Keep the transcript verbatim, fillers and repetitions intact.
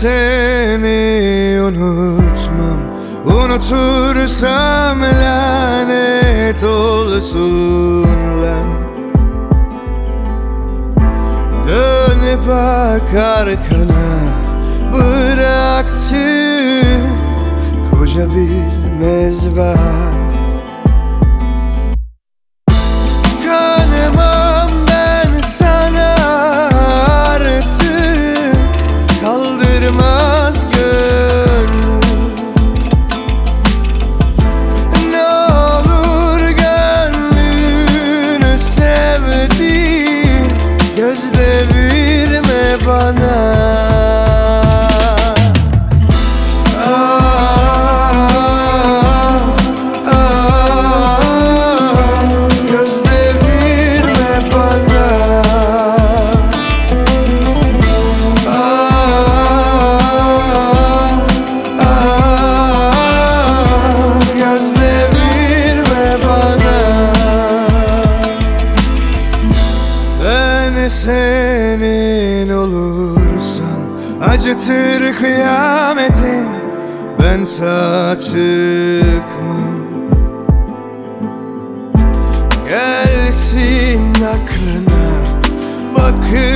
seni unutmam, unutursam lanet olsun lan. Dönüp bak arkana, bıraktın koca bir mezba. Kanamam ben sana artık, kaldırmaz gönlüm. Ne olur gönlünü sevdim, göz devirme bana. Senin olursam acıtır kıyametin, ben sağ çıkmam. Gelsin aklına, bakın